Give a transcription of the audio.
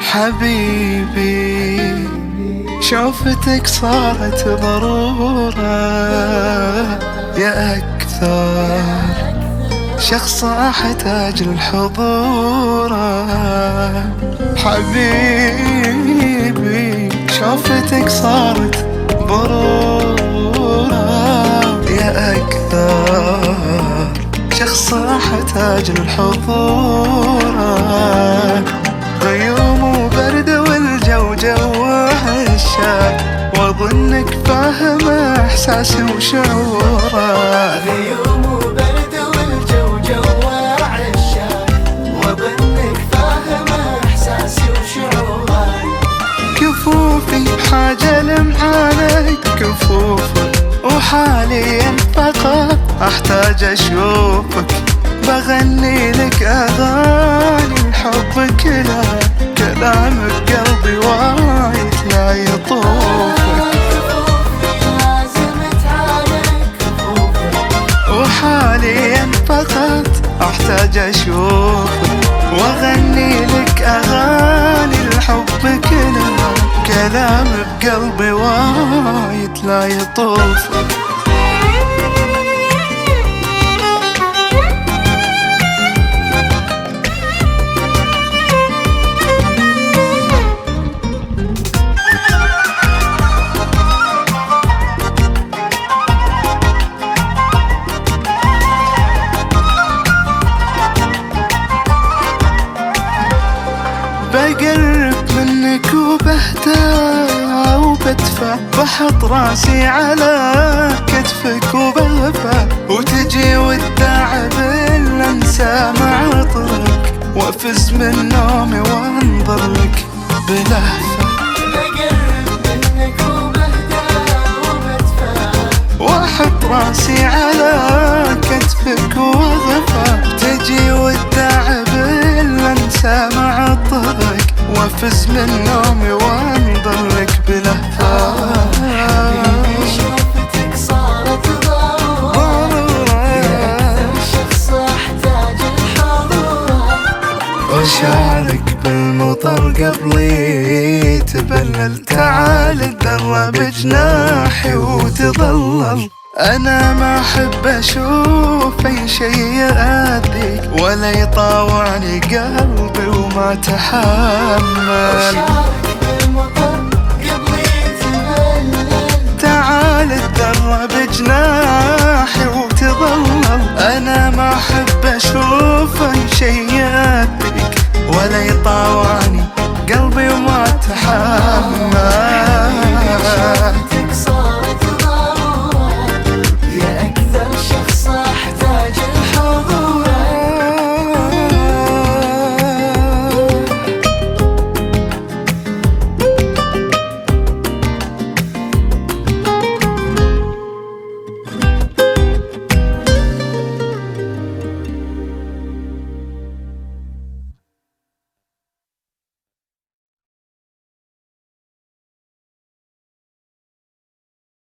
حبيبي شوفتك صارت ضرورة يا أكثر شخص أحتاج الحضور. حبيبي شوفتك صارت ضرورة يا أكثر شخص أحتاج الحضور. غيوم وبرد والجو جو عشاق وأظنك فاهم إحساسي وشعوره. غيوم وبرد والجو جو عشاق وأظنك فاهم إحساسي وشعوره. كفوفي بحاجة لمعانك كفوفك وحاليا فقط أحتاج أشوفك. بغني لك أغاني حبك لا كلام بقلبي وايد لا يطوفك. وحاليا فقط أحتاج أشوفك وأغني لك أغاني لحبك لا كلام بقلبي وايد لا يطوفك. بقرب منك وبهدى وبدفى بحط راسي على كتفك وبغفى وتجي والتعب اللي انسى مع طرك وافز من نومي وانظر لك بلهفة. بقرب منك وبهدى وبدفى واحط راسي على كتفك وغفى تجي والتعب اللي انسى مع طرك وافز من نومي وانظر لك بلهفة. حبيبي شوفتك صارت ضرورة يا أكثر شخص أحتاج الحضور. وشارك بالمطر قبلي تبلل تعال تدرب بجناحي وتظلل. أنا ما أحب أشوف أي شي يأذيك ولا يطاوعني قلبي وما تحمل. وشارك بالمطر قبلي تبلل تعال تدرب بجناحي وتظلل. أنا ما أحب أشوف أي شي يأذيك ولا يطاوعني